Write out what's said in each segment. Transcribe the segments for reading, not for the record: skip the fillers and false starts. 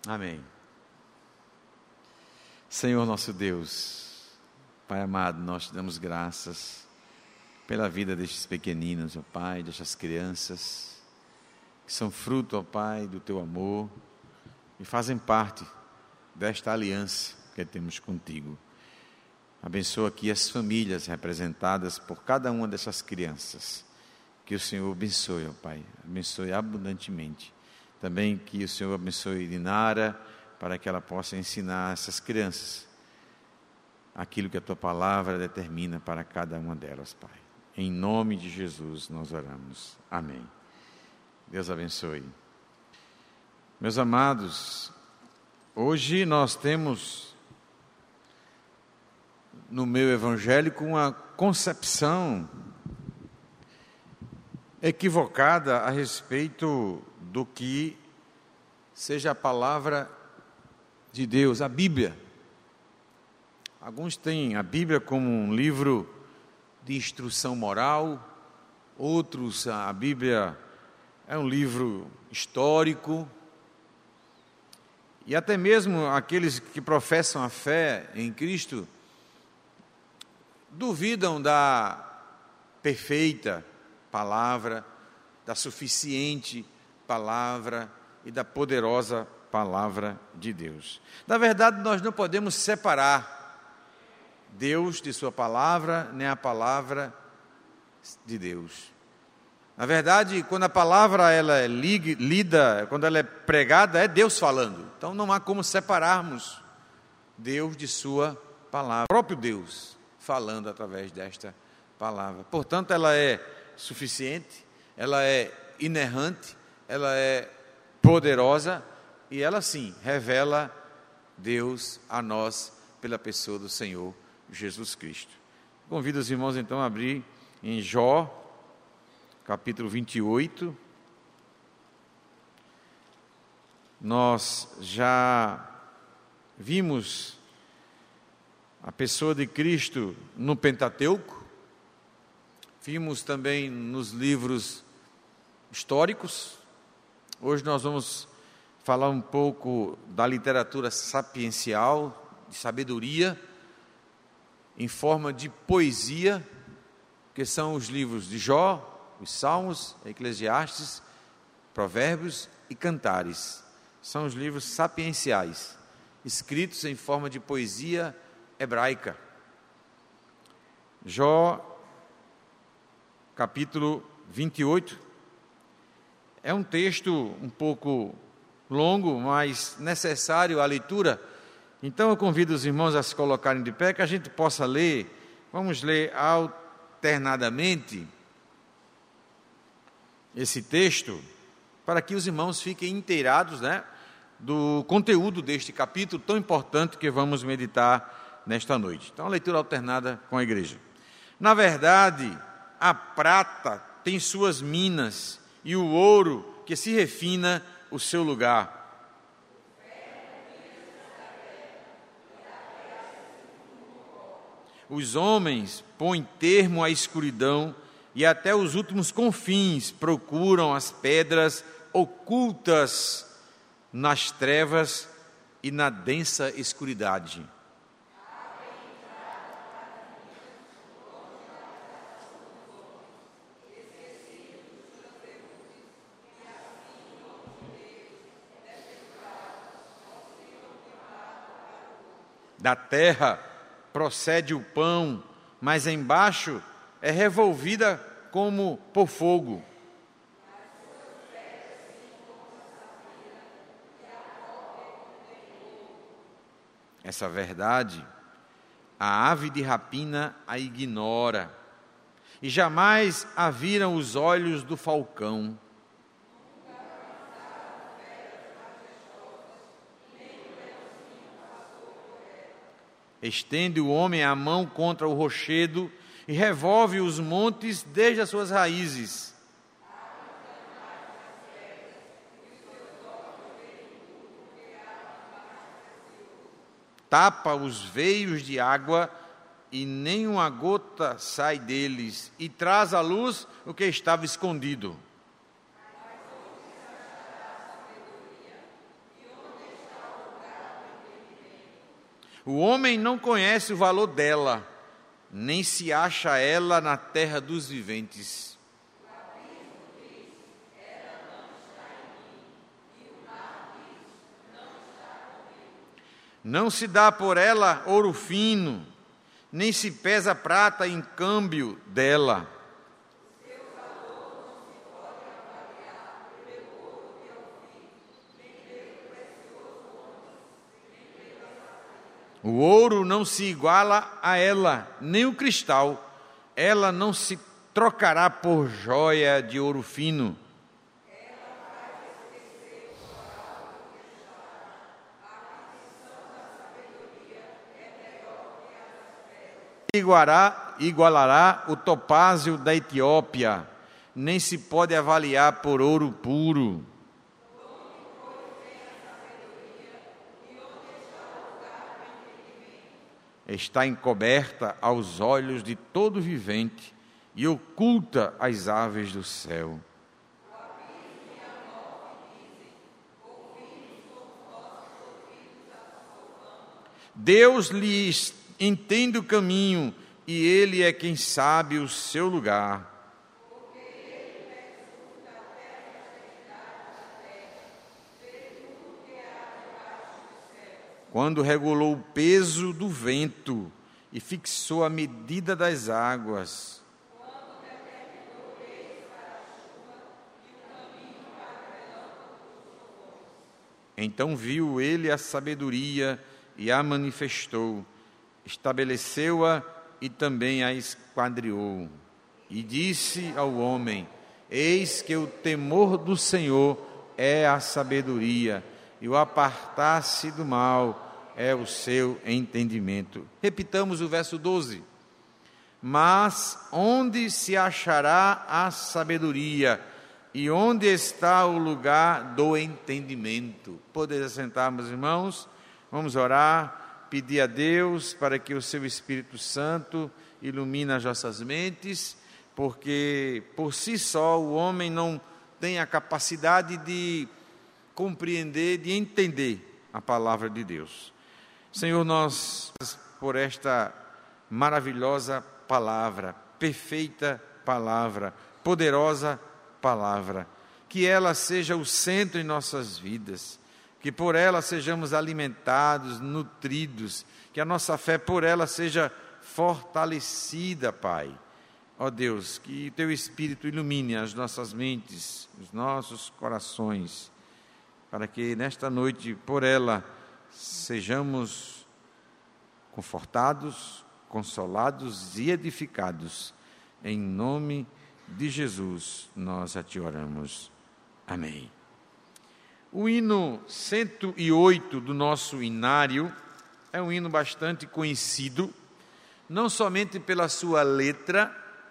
Amém. Senhor nosso Deus, Pai amado, nós te damos graças pela vida destes pequeninos, ó Pai, destas crianças, que são fruto, ó Pai, do Teu amor e fazem parte desta aliança que temos contigo. Abençoa aqui as famílias representadas por cada uma dessas crianças. Que o Senhor abençoe, ó Pai, abençoe abundantemente. Também que o Senhor abençoe Dinara, para que ela possa ensinar essas crianças aquilo que a Tua palavra determina para cada uma delas, Pai. Em nome de Jesus nós oramos. Amém. Deus abençoe. Meus amados, hoje nós temos no meio evangélico uma concepção equivocada a respeito do que seja a palavra de Deus, a Bíblia. Alguns têm a Bíblia como um livro de instrução moral, outros a Bíblia é um livro histórico, e até mesmo aqueles que professam a fé em Cristo duvidam da perfeita palavra, da suficiente palavra e da poderosa palavra de Deus. Na verdade, nós não podemos separar Deus de sua palavra, nem a palavra de Deus. Na verdade, quando a palavra ela é lida, quando ela é pregada, é Deus falando. Então não há como separarmos Deus de sua palavra. O próprio Deus falando através desta palavra. Portanto, ela é suficiente, ela é inerrante, ela é poderosa e ela sim revela Deus a nós pela pessoa do Senhor Jesus Cristo. Convido os irmãos então a abrir em Jó, capítulo 28. Nós já vimos a pessoa de Cristo no Pentateuco, vimos também nos livros históricos. Hoje nós vamos falar um pouco da literatura sapiencial, de sabedoria, em forma de poesia, que são os livros de Jó, os Salmos, Eclesiastes, Provérbios e Cantares. São os livros sapienciais, escritos em forma de poesia hebraica. Jó, capítulo 28, é um texto um pouco longo, mas necessário à leitura. Então eu convido os irmãos a se colocarem de pé, que a gente possa ler. Vamos ler alternadamente esse texto, para que os irmãos fiquem inteirados, do conteúdo deste capítulo tão importante que vamos meditar nesta noite. Então, a leitura alternada com a igreja. Na verdade, a prata tem suas minas, e o ouro que se refina o seu lugar. Os homens põem termo à escuridão, e até os últimos confins procuram as pedras ocultas nas trevas e na densa escuridade. Da terra procede o pão, mas embaixo é revolvida como por fogo. Essa verdade, a ave de rapina a ignora, e jamais a viram os olhos do falcão. Estende o homem a mão contra o rochedo e revolve os montes desde as suas raízes. Tapa os veios de água e nem uma gota sai deles, e traz à luz o que estava escondido. O homem não conhece o valor dela, nem se acha ela na terra dos viventes. Não se dá por ela ouro fino, nem se pesa prata em câmbio dela. O ouro não se iguala a ela, nem o cristal. Ela não se trocará por joia de ouro fino. Igualará o topázio da Etiópia, nem se pode avaliar por ouro puro. Está encoberta aos olhos de todo vivente e oculta as aves do céu. Deus lhes entende o caminho e Ele é quem sabe o seu lugar. Quando regulou o peso do vento e fixou a medida das águas. Então viu ele a sabedoria e a manifestou, estabeleceu-a e também a esquadriou. E disse ao homem: eis que o temor do Senhor é a sabedoria, e o apartar-se do mal é o seu entendimento. Repitamos o verso 12. Mas onde se achará a sabedoria? E onde está o lugar do entendimento? Podeis assentar, meus irmãos? Vamos orar, pedir a Deus para que o seu Espírito Santo ilumine as nossas mentes, porque por si só o homem não tem a capacidade de compreender, de entender a palavra de Deus. Senhor, nós, por esta maravilhosa palavra, perfeita palavra, poderosa palavra, que ela seja o centro em nossas vidas, que por ela sejamos alimentados, nutridos, que a nossa fé por ela seja fortalecida, Pai. Ó Deus, que Teu Espírito ilumine as nossas mentes, os nossos corações, para que nesta noite, por ela, sejamos confortados, consolados e edificados. Em nome de Jesus, nós a Ti oramos. Amém. O hino 108 do nosso inário é um hino bastante conhecido, não somente pela sua letra,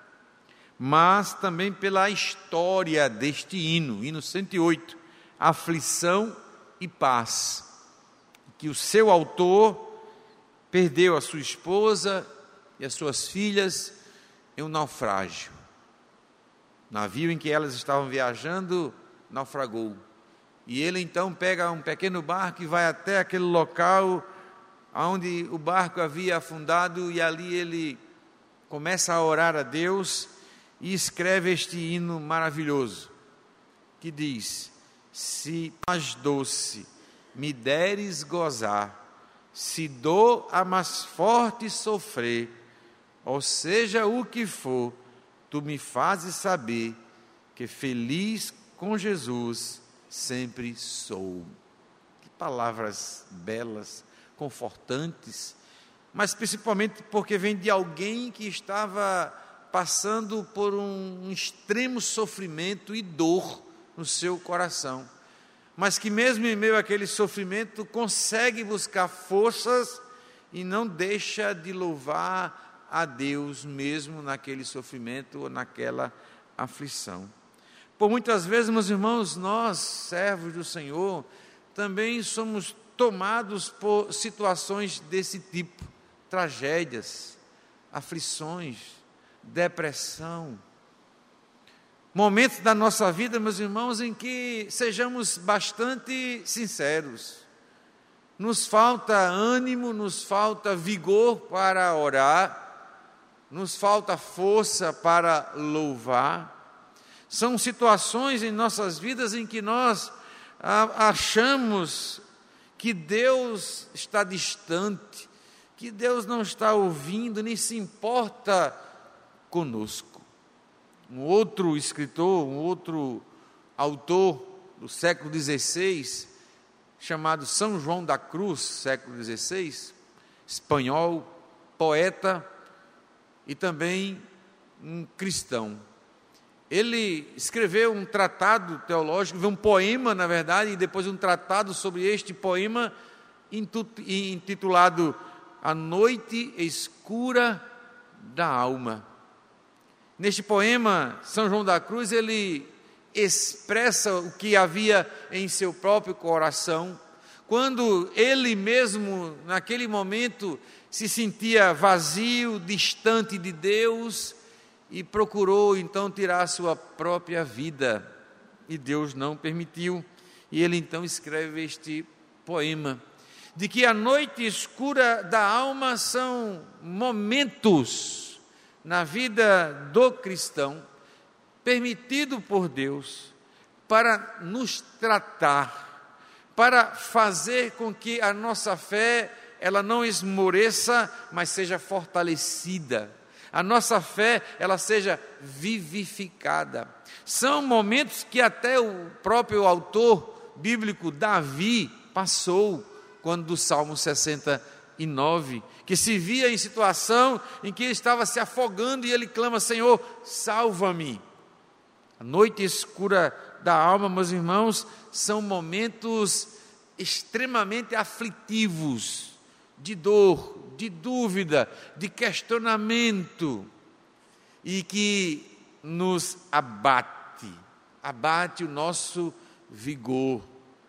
mas também pela história deste hino, hino 108, Aflição e Paz, que o seu autor perdeu a sua esposa e as suas filhas em um naufrágio. O navio em que elas estavam viajando naufragou. E ele então pega um pequeno barco e vai até aquele local onde o barco havia afundado, e ali ele começa a orar a Deus e escreve este hino maravilhoso, que diz: se mais doce me deres gozar, se dor a mais forte sofrer, ou seja o que for, tu me fazes saber que feliz com Jesus sempre sou. Que palavras belas, confortantes, mas principalmente porque vem de alguém que estava passando por um extremo sofrimento e dor no seu coração, mas que mesmo em meio àquele sofrimento consegue buscar forças e não deixa de louvar a Deus mesmo naquele sofrimento ou naquela aflição. Por muitas vezes, meus irmãos, nós, servos do Senhor, também somos tomados por situações desse tipo, tragédias, aflições, depressão, momentos da nossa vida, meus irmãos, em que sejamos bastante sinceros, nos falta ânimo, nos falta vigor para orar, nos falta força para louvar. São situações em nossas vidas em que nós achamos que Deus está distante, que Deus não está ouvindo, nem se importa conosco. Um outro escritor, um outro autor do século XVI, chamado São João da Cruz, século XVI, espanhol, poeta e também um cristão. Ele escreveu um tratado teológico, um poema, na verdade, e depois um tratado sobre este poema, intitulado A Noite Escura da Alma. Neste poema, São João da Cruz, ele expressa o que havia em seu próprio coração, quando ele mesmo, naquele momento, se sentia vazio, distante de Deus, e procurou então tirar a sua própria vida, e Deus não permitiu, e ele então escreve este poema, de que a noite escura da alma são momentos na vida do cristão, permitido por Deus, para nos tratar, para fazer com que a nossa fé, ela não esmoreça, mas seja fortalecida. A nossa fé, ela seja vivificada. São momentos que até o próprio autor bíblico, Davi, passou, quando do Salmo 69, que se via em situação em que ele estava se afogando e ele clama: Senhor, salva-me. A noite escura da alma, meus irmãos, são momentos extremamente aflitivos, de dor, de dúvida, de questionamento, e que nos abate o nosso vigor.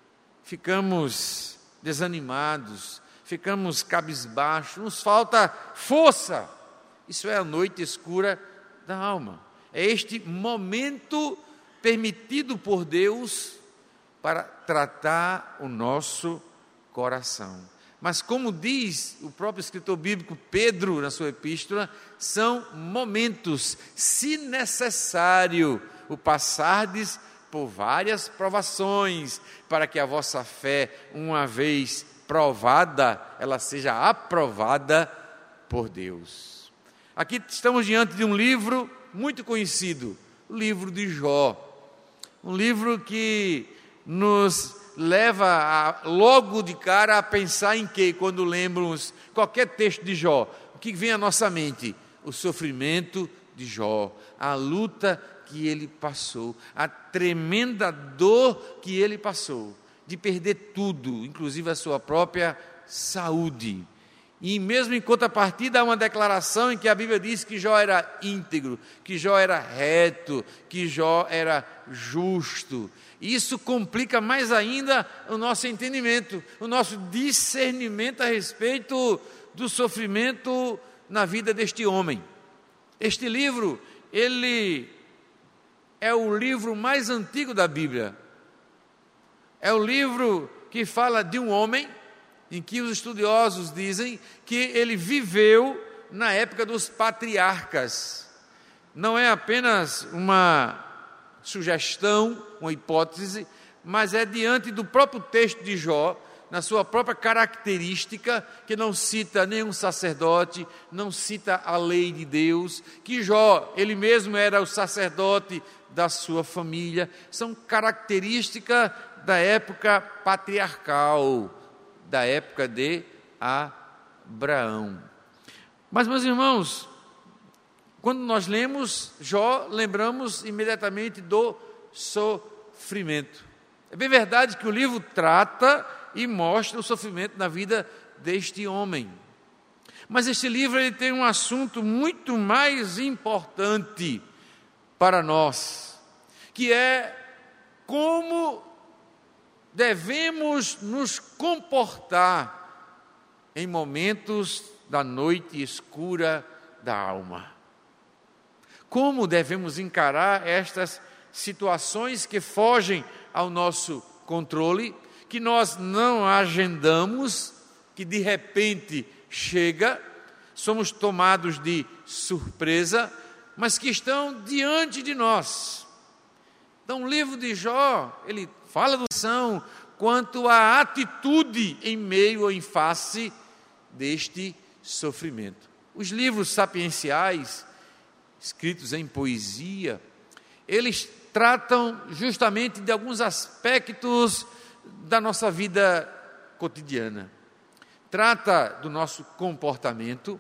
Ficamos desanimados, ficamos cabisbaixos, nos falta força. Isso é a noite escura da alma. É este momento permitido por Deus para tratar o nosso coração. Mas como diz o próprio escritor bíblico Pedro na sua epístola, são momentos, se necessário, o passardes por várias provações, para que a vossa fé, uma vez provada, ela seja aprovada por Deus. Aqui estamos diante de um livro muito conhecido, o livro de Jó. Um livro que nos leva logo de cara a pensar em quê? Quando lembramos qualquer texto de Jó, o que vem à nossa mente? O sofrimento de Jó, a luta que ele passou, a tremenda dor que ele passou, de perder tudo, inclusive a sua própria saúde. E mesmo em contrapartida há uma declaração em que a Bíblia diz que Jó era íntegro, que Jó era reto, que Jó era justo. Isso complica mais ainda o nosso entendimento, o nosso discernimento a respeito do sofrimento na vida deste homem. Este livro, ele é o livro mais antigo da Bíblia. É o livro que fala de um homem em que os estudiosos dizem que ele viveu na época dos patriarcas. Não é apenas uma sugestão, uma hipótese, mas é diante do próprio texto de Jó, na sua própria característica, que não cita nenhum sacerdote, não cita a lei de Deus, que Jó, ele mesmo era o sacerdote da sua família. São características da época patriarcal, da época de Abraão. Mas, meus irmãos, quando nós lemos Jó, lembramos imediatamente do sofrimento. É bem verdade que o livro trata e mostra o sofrimento na vida deste homem. Mas este livro ele tem um assunto muito mais importante para nós, que é como devemos nos comportar em momentos da noite escura da alma. Como devemos encarar estas situações que fogem ao nosso controle, que nós não agendamos, que de repente chega, somos tomados de surpresa, mas que estão diante de nós. Então o livro de Jó, ele fala do coração quanto à atitude em meio ou em face deste sofrimento. Os livros sapienciais, escritos em poesia, eles tratam justamente de alguns aspectos da nossa vida cotidiana. Trata do nosso comportamento,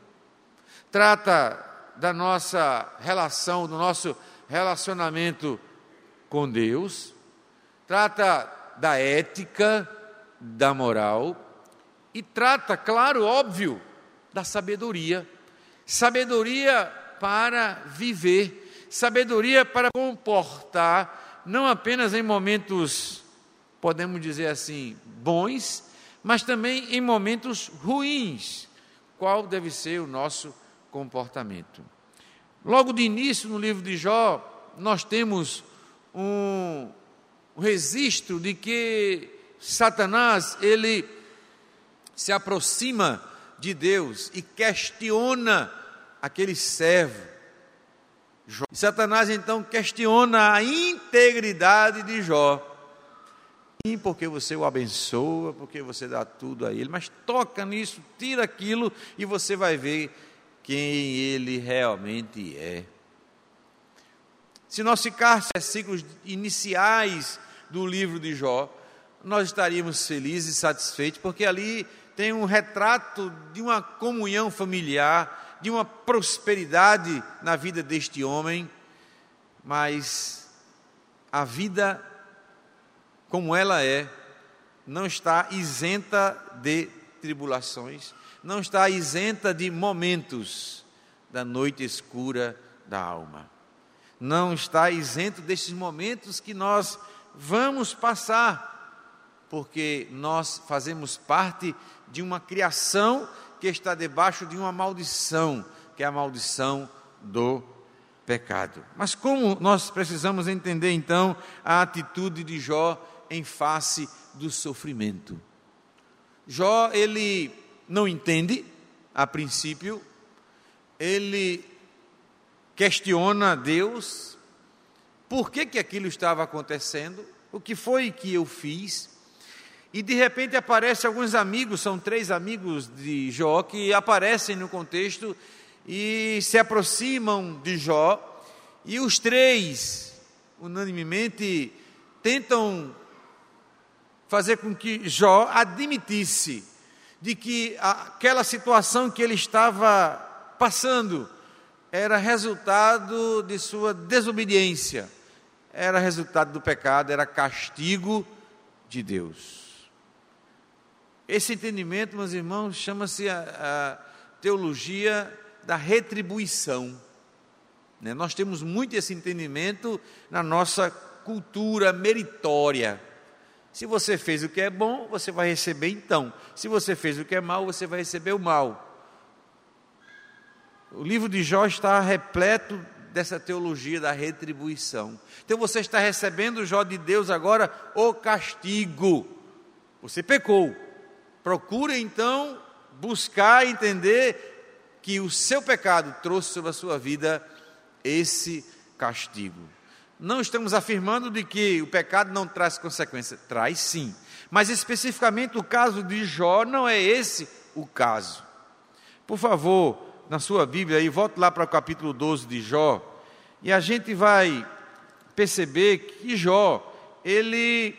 trata da nossa relação, do nosso relacionamento com Deus, trata da ética, da moral, e trata, claro, óbvio, da sabedoria. Sabedoria para viver, sabedoria para comportar, não apenas em momentos, podemos dizer assim, bons, mas também em momentos ruins. Qual deve ser o nosso comportamento? Logo de início, no livro de Jó, nós temos um registro de que Satanás, ele se aproxima de Deus e questiona aquele servo. E Satanás então questiona a integridade de Jó. Sim, porque você o abençoa, porque você dá tudo a ele, mas toca nisso, tira aquilo e você vai ver quem ele realmente é. Se nós ficarmos nos versículos iniciais do livro de Jó, nós estaríamos felizes e satisfeitos, porque ali tem um retrato de uma comunhão familiar, de uma prosperidade na vida deste homem, mas a vida como ela é, não está isenta de tribulações, não está isenta de momentos da noite escura da alma. Não está isento desses momentos que nós vamos passar, porque nós fazemos parte de uma criação que está debaixo de uma maldição, que é a maldição do pecado. Mas como nós precisamos entender então a atitude de Jó em face do sofrimento? Jó, ele não entende, a princípio, ele questiona Deus, por que aquilo estava acontecendo, o que foi que eu fiz, e de repente aparecem alguns amigos, são 3 amigos de Jó, que aparecem no contexto e se aproximam de Jó, e os 3, unanimemente, tentam fazer com que Jó admitisse de que aquela situação que ele estava passando era resultado de sua desobediência, era resultado do pecado, era castigo de Deus. Esse entendimento, meus irmãos, chama-se a teologia da retribuição. Nós temos muito esse entendimento na nossa cultura meritória. Se você fez o que é bom, você vai receber então. Se você fez o que é mal, você vai receber o mal. O livro de Jó está repleto dessa teologia da retribuição. Então você está recebendo, Jó, de Deus agora o castigo. Você pecou. Procure então buscar entender que o seu pecado trouxe sobre a sua vida esse castigo. Não estamos afirmando de que o pecado não traz consequência. Traz sim. Mas especificamente o caso de Jó não é esse o caso. Por favor, na sua Bíblia aí, volte lá para o capítulo 12 de Jó, e a gente vai perceber que Jó, ele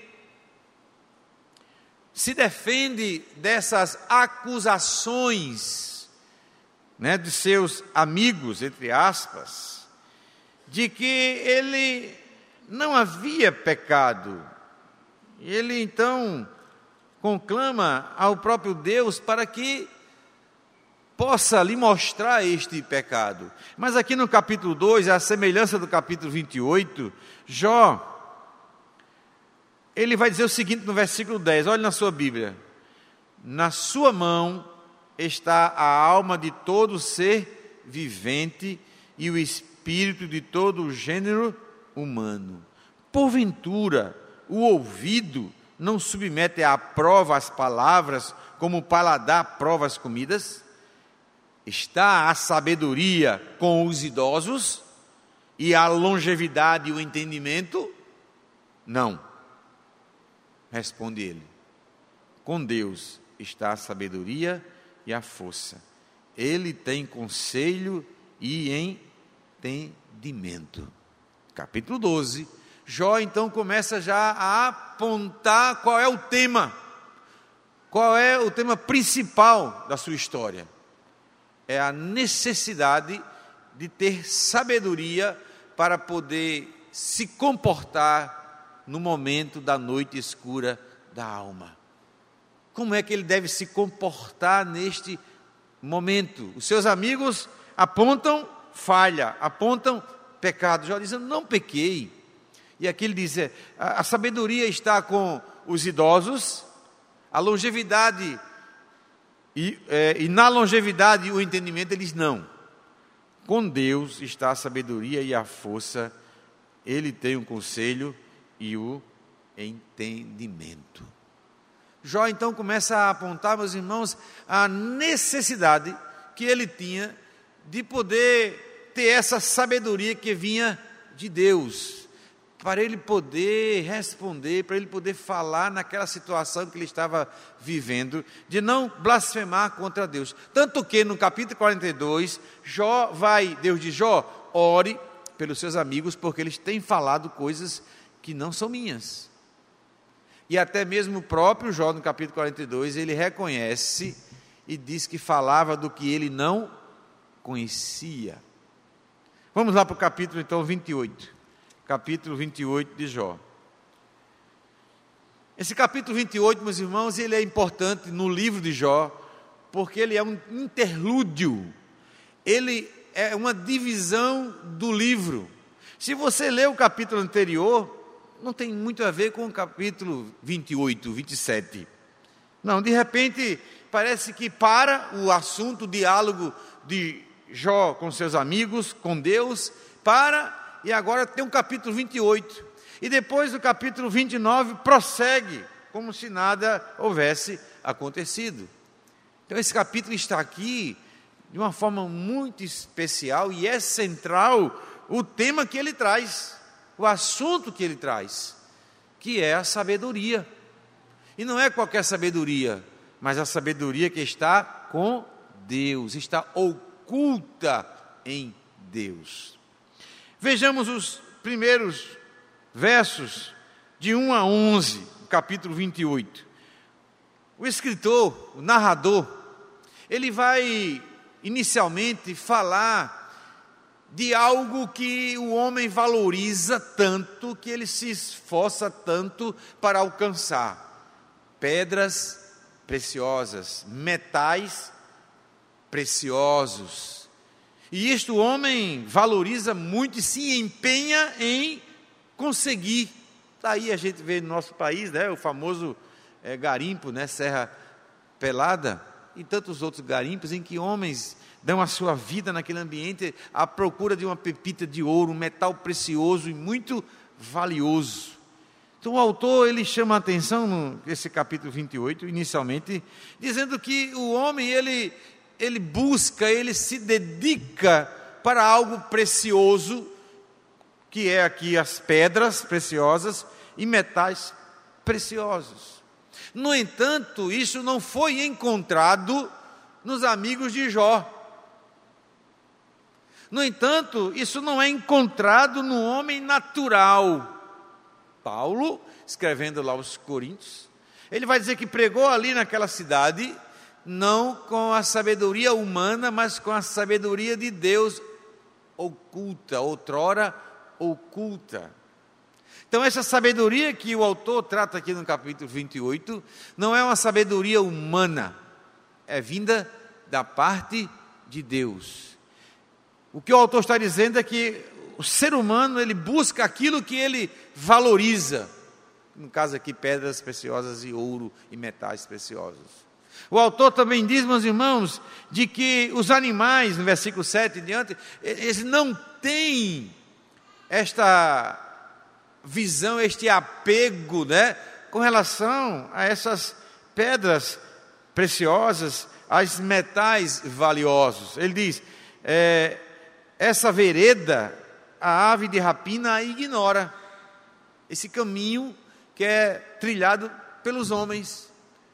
se defende dessas acusações, de seus amigos, entre aspas, de que ele não havia pecado. Ele então conclama ao próprio Deus para que possa lhe mostrar este pecado. Mas aqui no capítulo 2, a semelhança do capítulo 28, Jó, ele vai dizer o seguinte no versículo 10, olhe na sua Bíblia: na sua mão está a alma de todo ser vivente e o espírito de todo o gênero humano. Porventura, o ouvido não submete à prova as palavras, como o paladar prova as comidas? Está a sabedoria com os idosos e a longevidade e o entendimento? Não. Responde ele: com Deus está a sabedoria e a força. Ele tem conselho e entendimento. Capítulo 12. Jó então começa já a apontar qual é o tema. Qual é o tema principal da sua história? É a necessidade de ter sabedoria para poder se comportar no momento da noite escura da alma. Como é que ele deve se comportar neste momento? Os seus amigos apontam falha, apontam pecado. Jó diz: eu não pequei. E aqui ele diz: a sabedoria está com os idosos, a longevidade, e na longevidade o entendimento. Ele diz: não. Com Deus está a sabedoria e a força, Ele tem o conselho e o entendimento. Jó então começa a apontar, meus irmãos, a necessidade que ele tinha de poder ter essa sabedoria que vinha de Deus, para ele poder responder, para ele poder falar naquela situação que ele estava vivendo, de não blasfemar contra Deus. Tanto que no capítulo 42, Deus diz: Jó, ore pelos seus amigos, porque eles têm falado coisas que não são minhas. E até mesmo o próprio Jó, no capítulo 42, ele reconhece e diz que falava do que ele não conhecia. Vamos lá para o capítulo então 28. Capítulo 28 de Jó. Esse capítulo 28, meus irmãos, ele é importante no livro de Jó, porque ele é um interlúdio, ele é uma divisão do livro. Se você ler o capítulo anterior, não tem muito a ver com o capítulo 28, 27. Não, de repente, parece que para o assunto, o diálogo de Jó com seus amigos, com Deus, e agora tem um capítulo 28. E depois o capítulo 29 prossegue, como se nada houvesse acontecido. Então esse capítulo está aqui de uma forma muito especial e é central o tema que ele traz, o assunto que ele traz, que é a sabedoria. E não é qualquer sabedoria, mas a sabedoria que está com Deus, está oculta em Deus. Vejamos os primeiros versos de 1 a 11, capítulo 28. O escritor, o narrador, ele vai inicialmente falar de algo que o homem valoriza tanto, que ele se esforça tanto para alcançar: pedras preciosas, metais preciosos. E isto o homem valoriza muito e se empenha em conseguir. Daí a gente vê no nosso país, né, o famoso garimpo, né, Serra Pelada, e tantos outros garimpos em que homens dão a sua vida naquele ambiente à procura de uma pepita de ouro, um metal precioso e muito valioso. Então o autor, ele chama a atenção nesse capítulo 28, inicialmente, dizendo que o homem, ele busca, ele se dedica para algo precioso, que é aqui as pedras preciosas e metais preciosos. No entanto, isso não foi encontrado nos amigos de Jó. No entanto, isso não é encontrado no homem natural. Paulo, escrevendo lá aos Coríntios, ele vai dizer que pregou ali naquela cidade, não com a sabedoria humana, mas com a sabedoria de Deus oculta, outrora oculta. Então essa sabedoria que o autor trata aqui no capítulo 28, não é uma sabedoria humana, é vinda da parte de Deus. O que o autor está dizendo é que o ser humano, ele busca aquilo que ele valoriza, no caso aqui pedras preciosas e ouro e metais preciosos. O autor também diz, meus irmãos, de que os animais, no versículo 7 em diante, eles não têm esta visão, este apego, né, com relação a essas pedras preciosas, aos metais valiosos. Ele diz, essa vereda, a ave de rapina a ignora. Esse caminho que é trilhado pelos homens,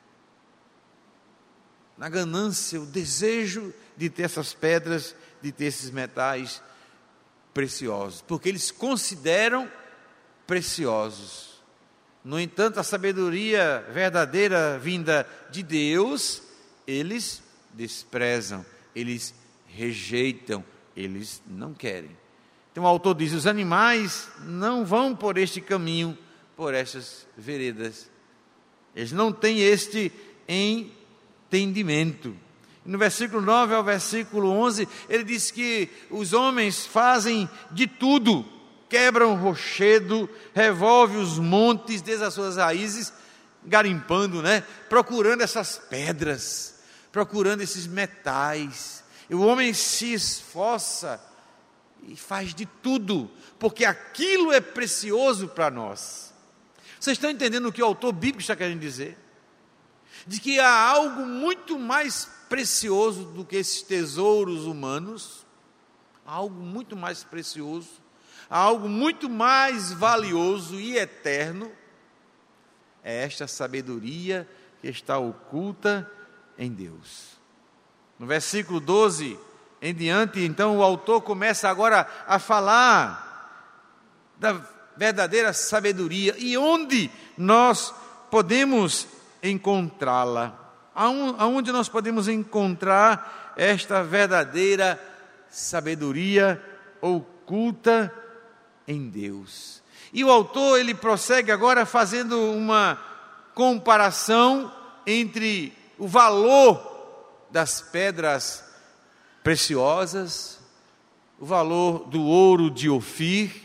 na ganância, o desejo de ter essas pedras, de ter esses metais preciosos, porque eles consideram preciosos. No entanto, a sabedoria verdadeira vinda de Deus, eles desprezam, eles rejeitam, eles não querem. Então o autor diz, os animais não vão por este caminho, por estas veredas. Eles não têm este entendimento. No versículo 9 ao versículo 11, ele diz que os homens fazem de tudo, quebram o rochedo, revolvem os montes desde as suas raízes, garimpando, procurando essas pedras, procurando esses metais. E o homem se esforça e faz de tudo, porque aquilo é precioso para nós. Vocês estão entendendo o que o autor bíblico está querendo dizer? De que há algo muito mais precioso do que esses tesouros humanos, há algo muito mais precioso, há algo muito mais valioso e eterno, é esta sabedoria que está oculta em Deus. No versículo 12 em diante, então o autor começa agora a falar da verdadeira sabedoria e onde nós podemos encontrá-la. Aonde nós podemos encontrar esta verdadeira sabedoria oculta em Deus? E o autor, ele prossegue agora fazendo uma comparação entre o valor das pedras preciosas, o valor do ouro de Ofir,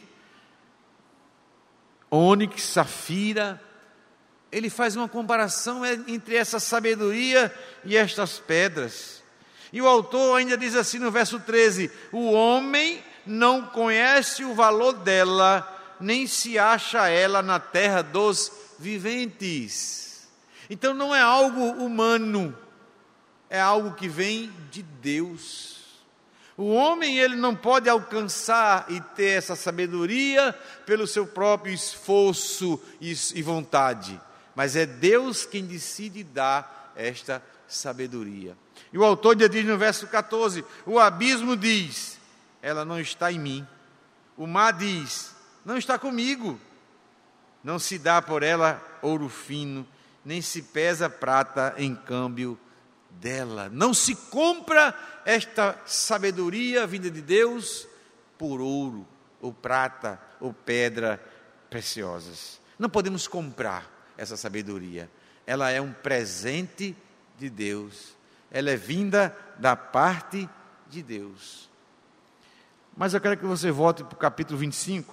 ônix, safira. Ele faz uma comparação entre essa sabedoria e estas pedras. E o autor ainda diz assim no verso 13: o homem não conhece o valor dela, nem se acha ela na terra dos viventes. Então não é algo humano, é algo que vem de Deus. O homem, ele não pode alcançar e ter essa sabedoria pelo seu próprio esforço e vontade, mas é Deus quem decide dar esta sabedoria. E o autor diz no verso 14: o abismo diz, ela não está em mim. O mar diz, não está comigo. Não se dá por ela ouro fino, nem se pesa prata em câmbio dela. Não se compra esta sabedoria vinda de Deus por ouro, ou prata, ou pedra preciosas. Não podemos comprar essa sabedoria. Ela é um presente de Deus. Ela é vinda da parte de Deus. Mas eu quero que você volte para o capítulo 25.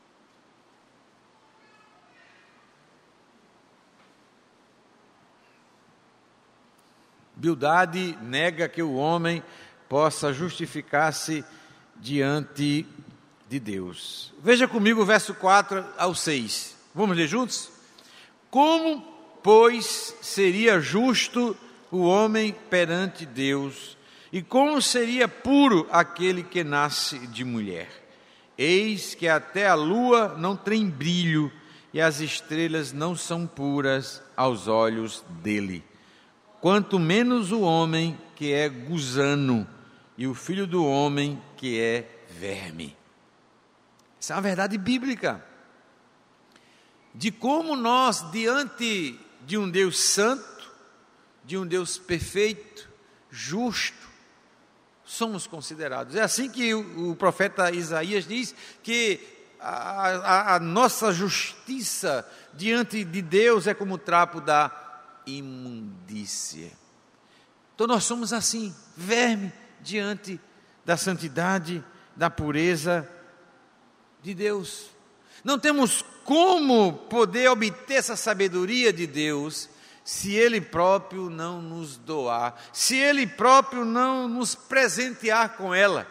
Bildade nega que o homem possa justificar-se diante de Deus. Veja comigo o verso 4 ao 6. Vamos ler juntos? Como, pois, seria justo o homem perante Deus, e como seria puro aquele que nasce de mulher? Eis que até a lua não tem brilho, e as estrelas não são puras aos olhos dele. Quanto menos o homem que é gusano, e o filho do homem que é verme. Isso é uma verdade bíblica, de como nós, diante de um Deus santo, de um Deus perfeito, justo, somos considerados. É assim que o profeta Isaías diz que a nossa justiça diante de Deus é como o trapo da imundícia. Então nós somos assim, verme diante da santidade, da pureza de Deus. Não temos como poder obter essa sabedoria de Deus se Ele próprio não nos doar, se Ele próprio não nos presentear com ela.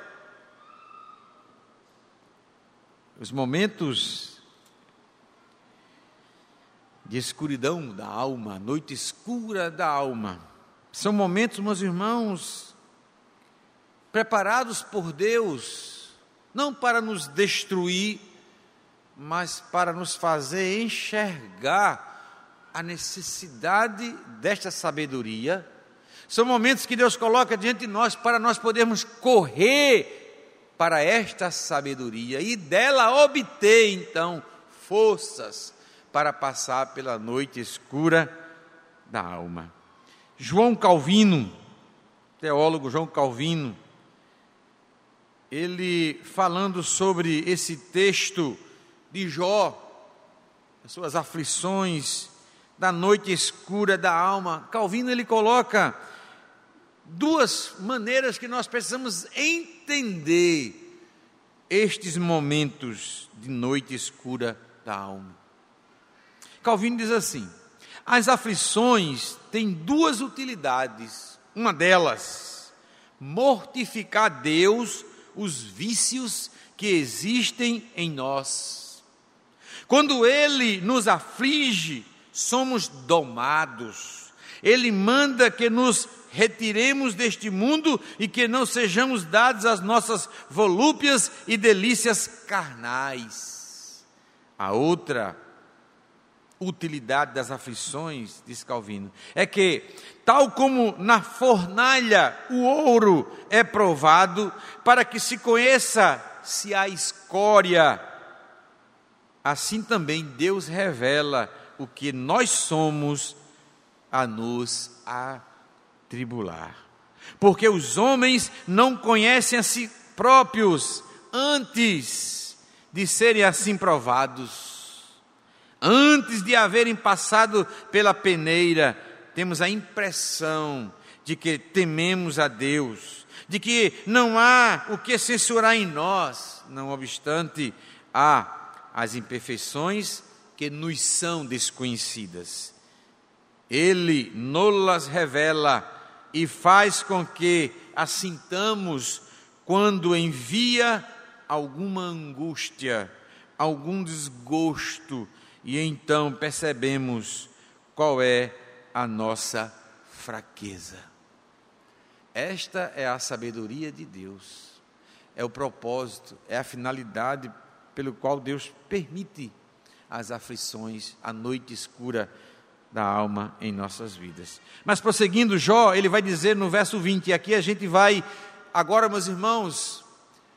Os momentos de escuridão da alma, noite escura da alma. São momentos, meus irmãos, preparados por Deus, não para nos destruir, mas para nos fazer enxergar a necessidade desta sabedoria. São momentos que Deus coloca diante de nós para nós podermos correr para esta sabedoria e dela obter então forças para passar pela noite escura da alma. João Calvino, teólogo João Calvino, ele falando sobre esse texto de Jó, as suas aflições da noite escura da alma, Calvino ele coloca duas maneiras que nós precisamos entender estes momentos de noite escura da alma. Calvino diz assim: as aflições têm duas utilidades. Uma delas, mortificar a Deus os vícios que existem em nós. Quando Ele nos aflige, somos domados. Ele manda que nos retiremos deste mundo e que não sejamos dados às nossas volúpias e delícias carnais. A outra utilidade das aflições, diz Calvino, é que, tal como na fornalha o ouro é provado, para que se conheça se há escória, assim também Deus revela o que nós somos a nos atribular. Porque os homens não conhecem a si próprios antes de serem assim provados. Antes de haverem passado pela peneira, temos a impressão de que tememos a Deus, de que não há o que censurar em nós. Não obstante, há as imperfeições que nos são desconhecidas. Ele nos revela e faz com que as sintamos quando envia alguma angústia, algum desgosto, e então percebemos qual é a nossa fraqueza. Esta é a sabedoria de Deus, é o propósito, é a finalidade pelo qual Deus permite as aflições, a noite escura da alma em nossas vidas. Mas prosseguindo, Jó, ele vai dizer no verso 20, e aqui a gente vai agora, meus irmãos,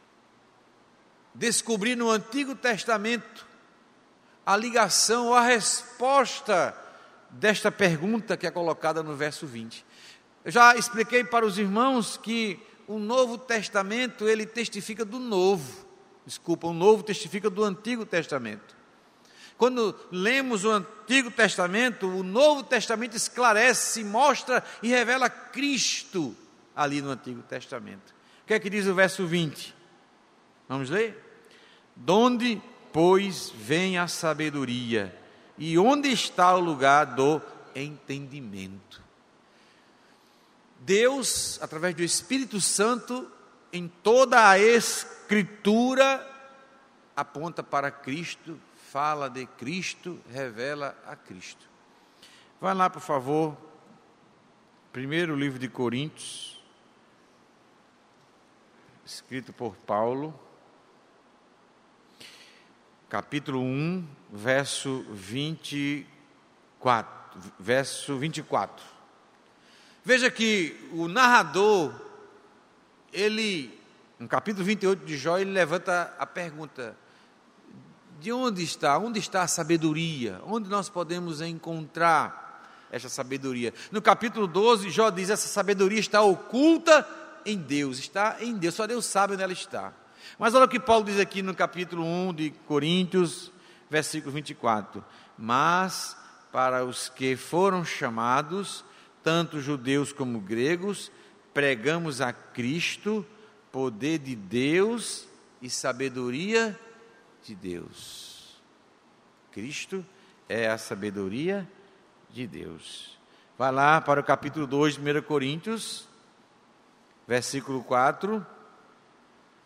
descobrir no Antigo Testamento a ligação ou a resposta desta pergunta que é colocada no verso 20. Eu já expliquei para os irmãos que o Novo Testamento, ele testifica do Novo. O Novo testifica do Antigo Testamento. Quando lemos o Antigo Testamento, o Novo Testamento esclarece, mostra e revela Cristo ali no Antigo Testamento. O que é que diz o verso 20? Vamos ler? Donde, pois, vem a sabedoria, e onde está o lugar do entendimento? Deus, através do Espírito Santo, em toda a Escritura, aponta para Cristo, fala de Cristo, revela a Cristo. Vai lá, por favor, primeiro livro de Coríntios, escrito por Paulo, capítulo 1, verso 24. Veja que o narrador, ele, no capítulo 28 de Jó, ele levanta a pergunta: de onde está a sabedoria? Onde nós podemos encontrar essa sabedoria? No capítulo 12, Jó diz: essa sabedoria está oculta em Deus, está em Deus, só Deus sabe onde ela está. Mas olha o que Paulo diz aqui no capítulo 1 de Coríntios, versículo 24. Mas para os que foram chamados, tanto judeus como gregos, pregamos a Cristo, poder de Deus e sabedoria de Deus. Cristo é a sabedoria de Deus. Vai lá para o capítulo 2 de 1 Coríntios, versículo 4.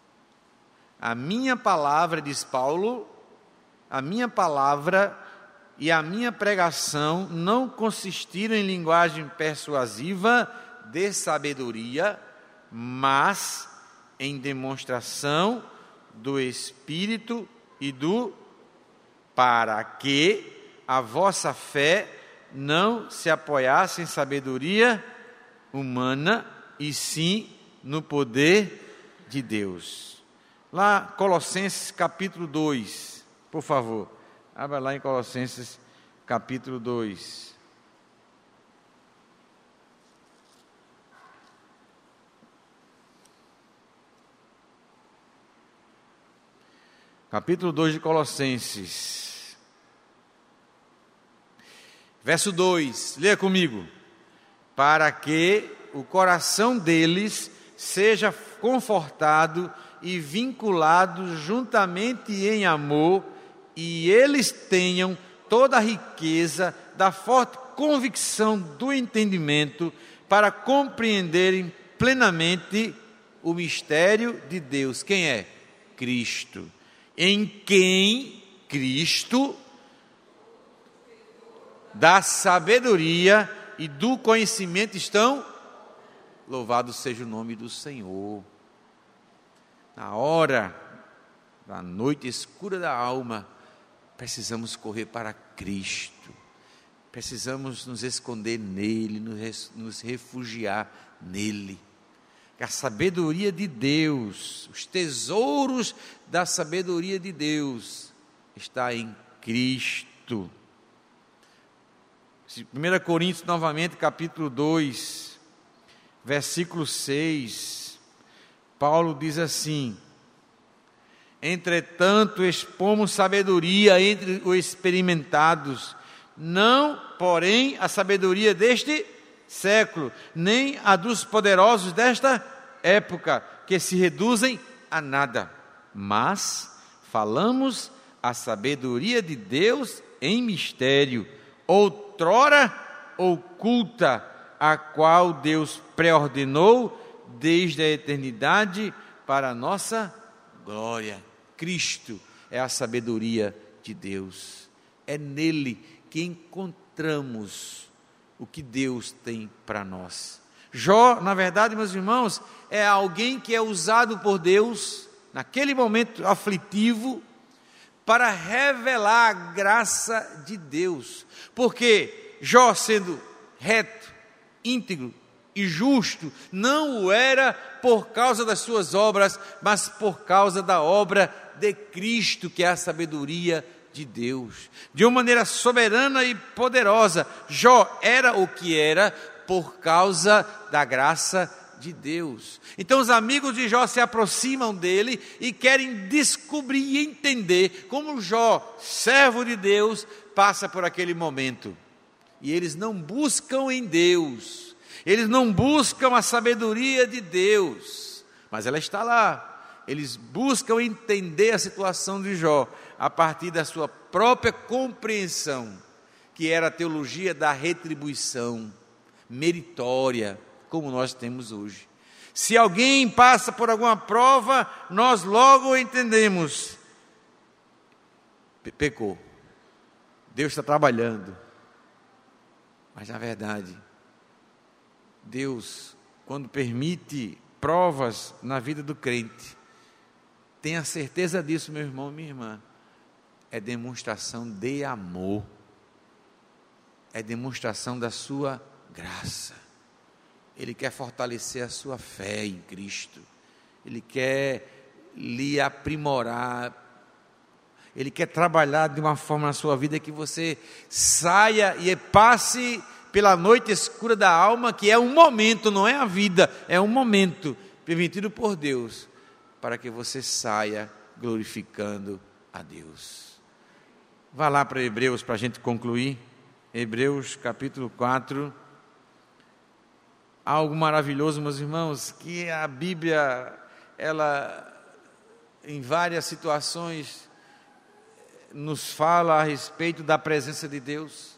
A minha palavra, diz Paulo, a minha palavra e a minha pregação não consistiram em linguagem persuasiva de sabedoria, mas em demonstração do Espírito e para que a vossa fé não se apoiasse em sabedoria humana, e sim no poder de Deus. Lá, Colossenses capítulo 2, por favor, abra lá em Colossenses capítulo 2. Capítulo 2 de Colossenses, verso 2, leia comigo. Para que o coração deles seja confortado e vinculado juntamente em amor, e eles tenham toda a riqueza da forte convicção do entendimento, para compreenderem plenamente o mistério de Deus. Quem é? Cristo. Em quem Cristo, da sabedoria e do conhecimento estão, louvado seja o nome do Senhor. Na hora da noite escura da alma, precisamos correr para Cristo, precisamos nos esconder nele, nos refugiar nele. A sabedoria de Deus, os tesouros da sabedoria de Deus está em Cristo. 1 Coríntios novamente, capítulo 2, versículo 6, Paulo diz assim: entretanto expomos sabedoria entre os experimentados, não, porém, a sabedoria deste século, nem a dos poderosos desta época, que se reduzem a nada, mas falamos a sabedoria de Deus em mistério, outrora oculta, a qual Deus preordenou desde a eternidade para a nossa glória. Cristo é a sabedoria de Deus, é nele que encontramos o que Deus tem para nós. Jó, na verdade, meus irmãos, é alguém que é usado por Deus, naquele momento aflitivo, para revelar a graça de Deus. Porque Jó, sendo reto, íntegro e justo, não o era por causa das suas obras, mas por causa da obra de Cristo, que é a sabedoria de Deus. De uma maneira soberana e poderosa, Jó era o que era por causa da graça de Deus. Então os amigos de Jó se aproximam dele e querem descobrir e entender como Jó, servo de Deus, passa por aquele momento. E eles não buscam em Deus, eles não buscam a sabedoria de Deus, mas ela está lá. Eles buscam entender a situação de Jó a partir da sua própria compreensão, que era a teologia da retribuição meritória, como nós temos hoje. Se alguém passa por alguma prova, nós logo entendemos: pecou, Deus está trabalhando. Mas na verdade, Deus, quando permite provas na vida do crente, tenha certeza disso, meu irmão, minha irmã, é demonstração de amor, é demonstração da sua graça. Ele quer fortalecer a sua fé em Cristo, Ele quer lhe aprimorar, Ele quer trabalhar de uma forma na sua vida que você saia e passe pela noite escura da alma, que é um momento, não é a vida, é um momento permitido por Deus, para que você saia glorificando a Deus. Vá lá para Hebreus para a gente concluir. Hebreus capítulo 4. Algo maravilhoso, meus irmãos, que a Bíblia, ela, em várias situações, nos fala a respeito da presença de Deus.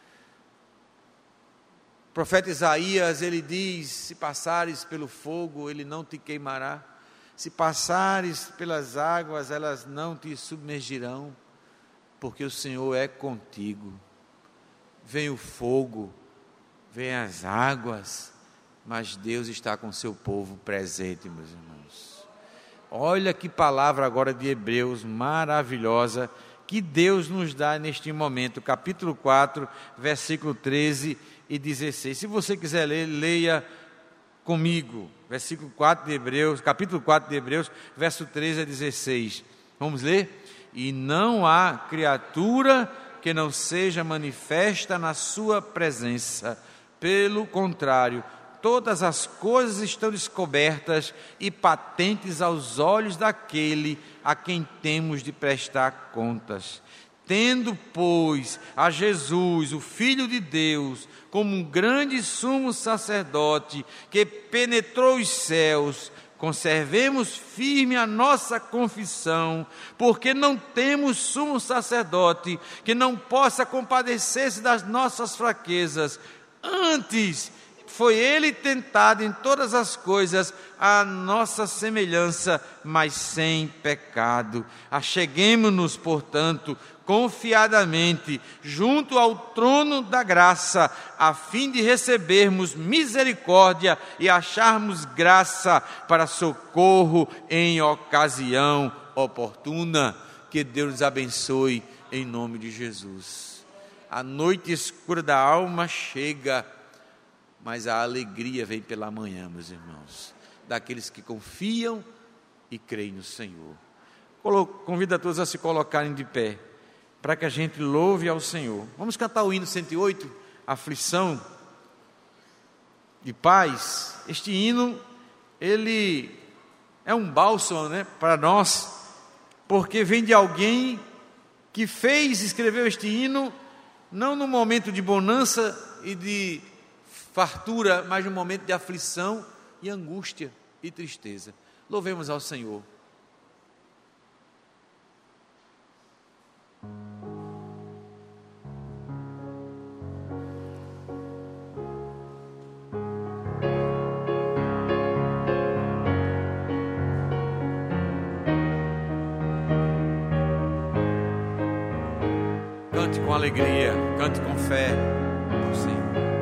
O profeta Isaías, ele diz: se passares pelo fogo, ele não te queimará. Se passares pelas águas, elas não te submergirão. porque o Senhor é contigo. Vem o fogo, vem as águas, mas Deus está com seu povo presente, meus irmãos. Olha que palavra agora de Hebreus maravilhosa que Deus nos dá neste momento, capítulo 4, versículo 13 e 16. Se você quiser ler, leia comigo, versículo 4 de Hebreus, capítulo 4 de Hebreus, verso 13 a 16. Vamos ler? E não há criatura que não seja manifesta na sua presença. Pelo contrário, todas as coisas estão descobertas e patentes aos olhos daquele a quem temos de prestar contas. Tendo, pois, a Jesus, o Filho de Deus, como um grande sumo sacerdote que penetrou os céus, conservemos firme a nossa confissão, porque não temos sumo sacerdote que não possa compadecer-se das nossas fraquezas. Antes, foi ele tentado em todas as coisas, à nossa semelhança, mas sem pecado. Acheguemo-nos, portanto, confiadamente, junto ao trono da graça, a fim de recebermos misericórdia e acharmos graça para socorro em ocasião oportuna. Que Deus nos abençoe em nome de Jesus. A noite escura da alma chega, mas a alegria vem pela manhã, meus irmãos, daqueles que confiam e creem no Senhor. Convido a todos a se colocarem de pé, para que a gente louve ao Senhor. Vamos cantar o hino 108, Aflição de Paz. Este hino, ele é um bálsamo, para nós, porque vem de alguém que escreveu este hino, não no momento de bonança e de fartura, mas no momento de aflição e angústia e tristeza. Louvemos ao Senhor. Cante com alegria, cante com fé ao Senhor.